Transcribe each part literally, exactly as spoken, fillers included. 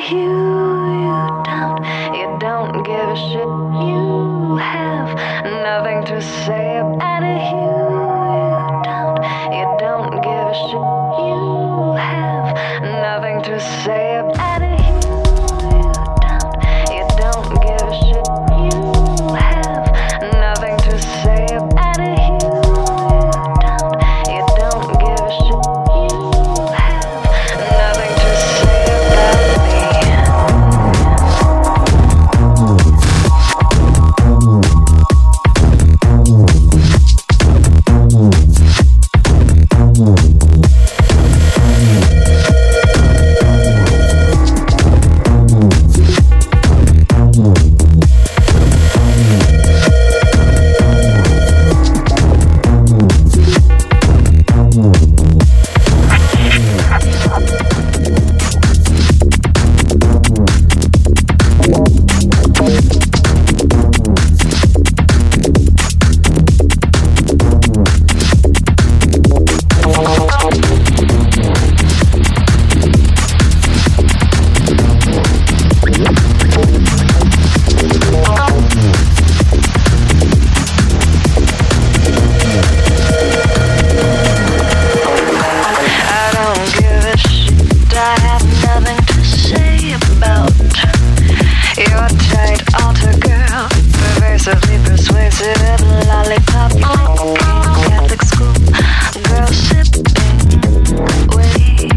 you, you don't, you don't give a shit. You have nothing to say about it. You, you don't, you don't give a shit. You have nothing to say about it. You, you don't, you don't give a shit. You have nothing to say about it. You, you don't, you don't give a shit. You have nothing to say about me. Persuasive lollipop, Catholic school girl sipping ways.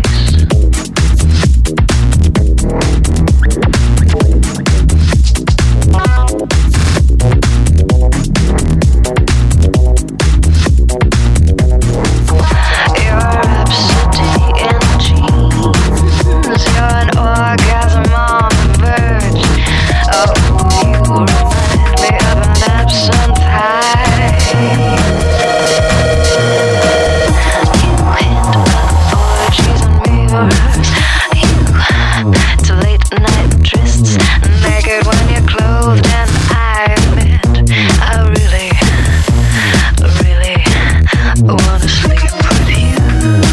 You're a rhapsody in jeans. You're an orgasm on the verge. Oh, you remind me of an absent high. You hint of orgies and mirrors. You to late night trysts, naked when you're clothed, and I admit I really, really wanna sleep with you.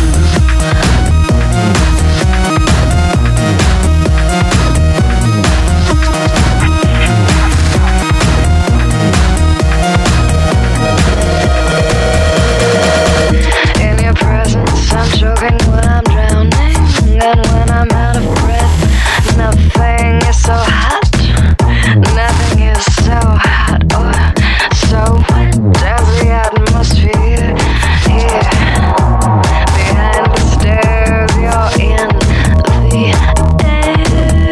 In your presence, I'm choking when I'm drowning, and when I'm out of breath, nothing is so hot, nothing is so hot or so wet as the atmosphere here. Behind the stairs, you're in the air.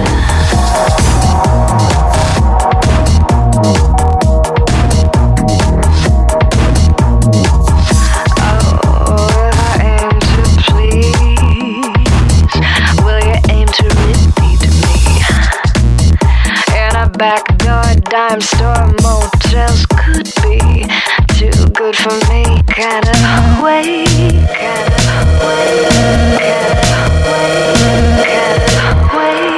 Oh, if I aim to please, will you aim to repeat me? In a backdoor dime store, motels could be too good for me, kind of way, kind of way, kind of way, kind of way.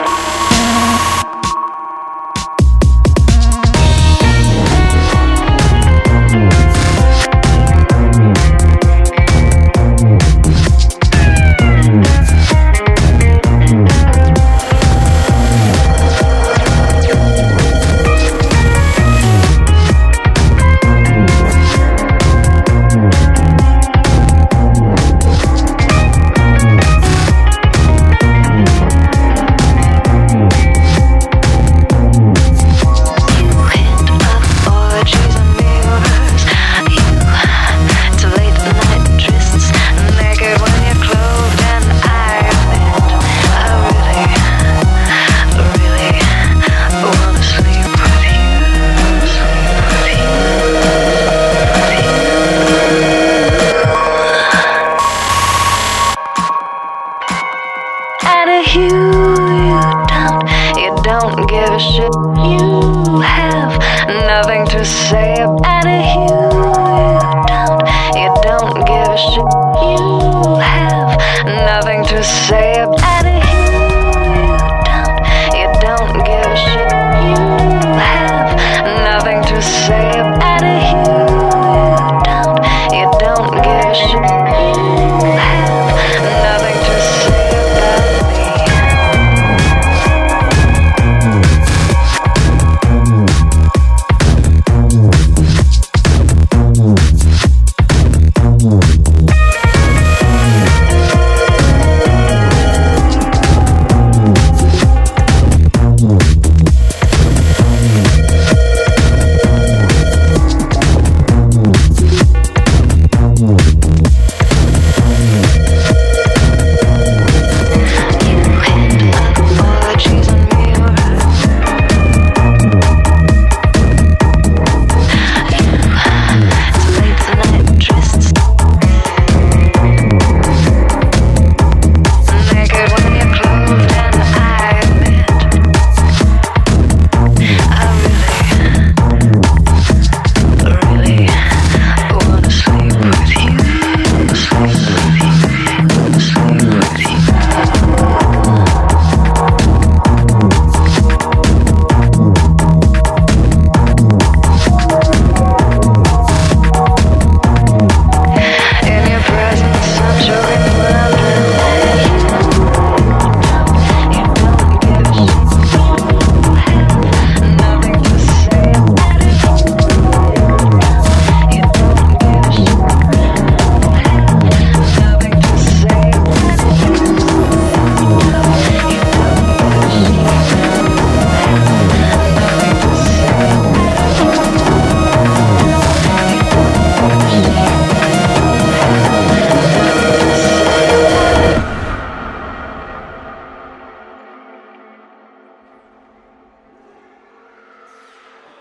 You, you don't, you don't give a shit. You have nothing to say about it. You, you don't, you don't give a shit. You have nothing to say about it.